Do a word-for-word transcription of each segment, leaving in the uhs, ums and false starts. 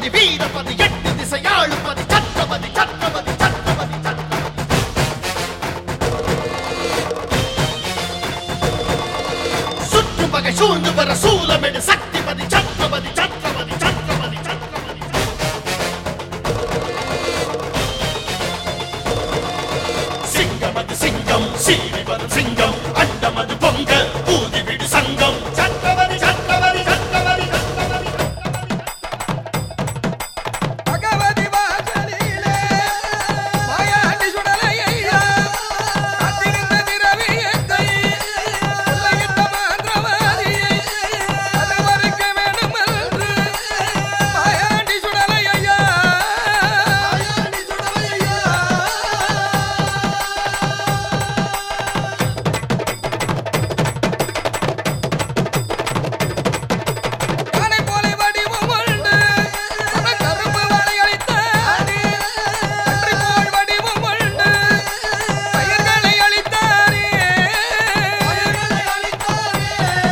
சத்ரபதி வீரபதி எட்டு திசையாளுபதி சத்ரபதி சத்ரபதி சத்ரபதி சத்ரபதி சுற்றும் பகை சூழ்ந்து வர சூலமெடு சக்திபதி சத்ரபதி சத்ரபதி சத்ரபதி சத்ரபதி சிங்கமது சிங்கம் சீறி வரும் சிங்கம் அண்டமது பொங்க ஊதி விடு சங்கம் சத்ரபதி சத்ரபதி சத்ரபதி சத்ரபதி பகவதி வாசலிலே மாயாண்டி சுடலையா காத்திருந்த திரவியத்தை கொள்ளையிட்ட மாந்திரவாதியை அதை மறைக்க வேண்டுமென்று மாயாண்டி சுடலையா மாயாண்டி சுடலையா யானை போல வடிவம் உண்டு அவன் கருப்பு வளையளித்தானே அன்றி போல் வடிவம் உண்டு பயிர்களை அளித்தானே பயிர்களை அளித்தானே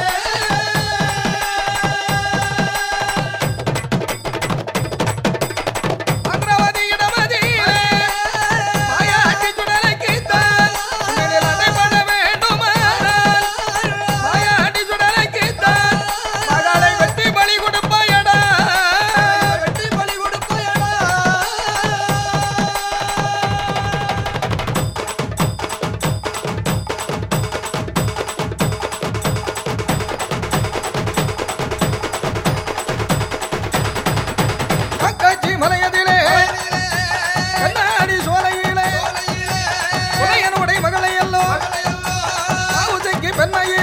மந்திரவாதி இடமதியிலே மாயாண்டி சுடலைக்குத்தான் உன்னில் அடைபட வேண்டுமானால் மாயாண்டி சுடலைக்குத்தான் மகளை வெட்டி பலி கொடுப்பாயடா வெட்டி பலி கொடுப்பாயடா கக்காச்சி மலையதிலே கண்ணாடி சோலையிலே உடையனுடைய மகளை எல்லோ ஆவுதைக்கு பெண்மையே